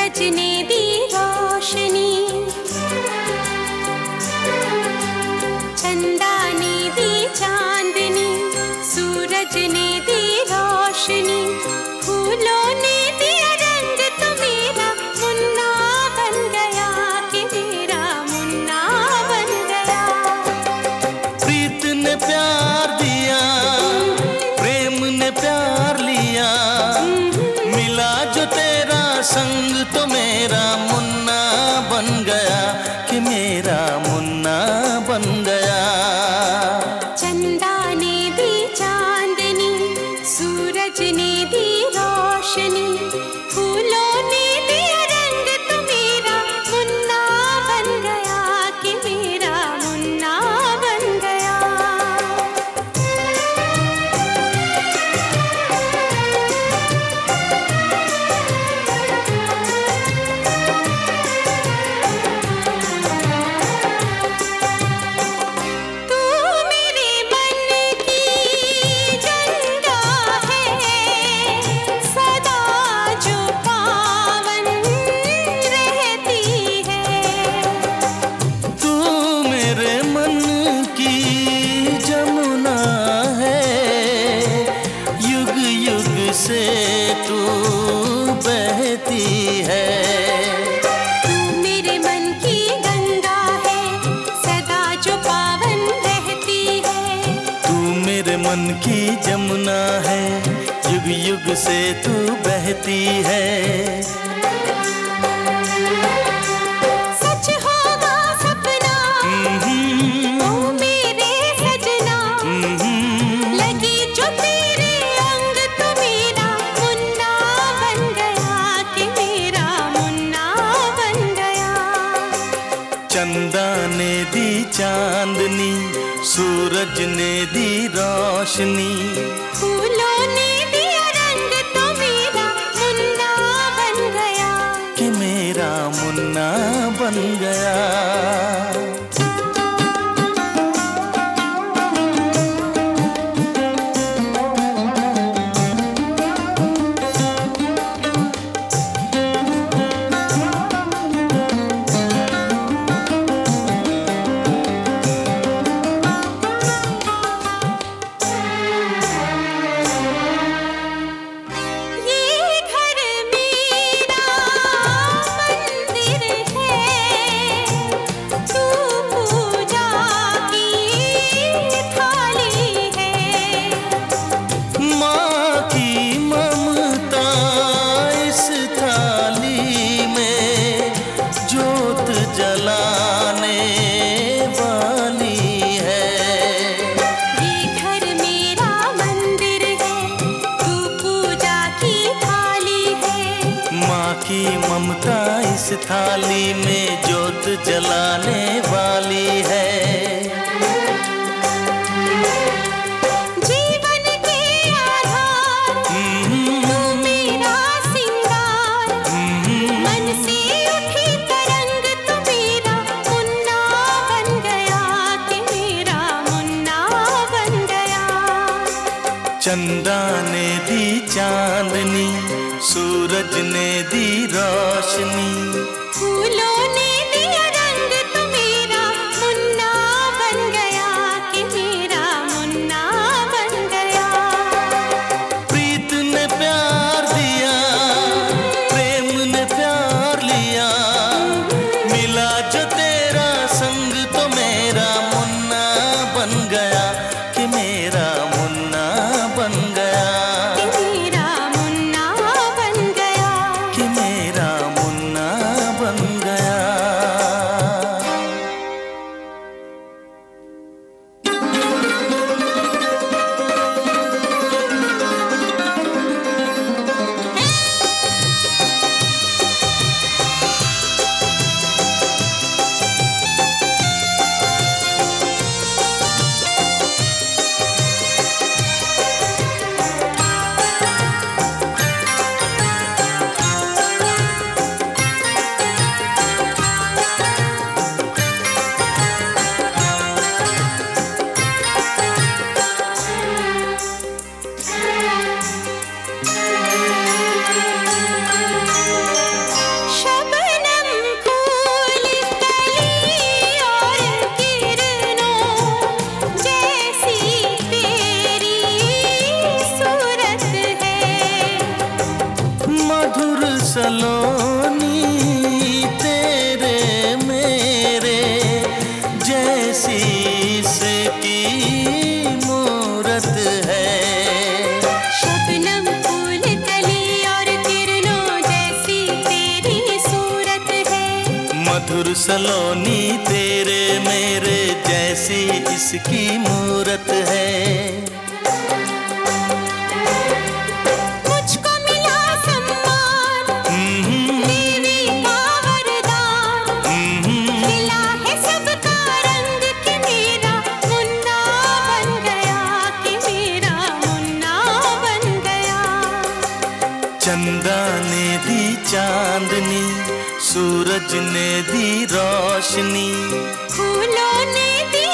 सूरज ने दी रोशनी, चंदा ने दी चांदनी, सूरज ने दी रोशनी, फूलों ने दिया रंग तो मेरा मुन्ना बन गया कि मेरा मुन्ना बन गया। प्रीत ने प्यार दिया, प्रेम ने प्यार लिया, मिला जो तेरा संग तो मेरा मुन्ना बन गया कि मेरा मुन्ना बन गया। चंदा ने दी चांदनी, सूरज ने दी रोशनी, फूलों ने दिया रंग तो मेरा मुन्ना बन गया कि मेरा मुन्ना बन गया। से तू बहती है, तू मेरे मन की गंगा है, सदा जो पावन रहती है। तू मेरे मन की जमुना है, युग युग से तू बहती है। सच होगा सपना ओ मेरे सजना, लगी जो तेरे अंग तो मेरा मुन्ना बन गया कि मेरा मुन्ना बन गया। चंदा ने दी चांदनी, सूरज ने दी रोशनी, फूलों ने दिया रंग तो मेरा मुन्ना बन गया कि मेरा मुन्ना बन गया। जलाने वाली है ये घर मेरा मंदिर है, तू पूजा की थाली है। माँ की ममता इस थाली में जोत जलाने वाली है। चंदा ने दी चांदनी, सूरज ने दी रोशनी, फूलों ने दिया रंग तो मेरा मुन्ना बन गया कि मेरा मुन्ना बन गया। प्रीत ने प्यार दिया, प्रेम ने प्यार लिया, मिला जो तेरा संग तो मेरा मुन्ना बन गया कि मेरा मुन्ना बन गया कि मेरा मुन्ना बन गया कि मेरा मुन्ना मधुर सलोनी तेरे मेरे जैसी इसकी मूरत है। मुझको मिला सम्मान देवी का वरदान, खिला है सबका रंग कि मेरा मुन्ना बन गया, कि मेरा मुन्ना बन गया। चंदा ने दी चांदनी, सूरज ने दी रोशनी, फूलों ने दी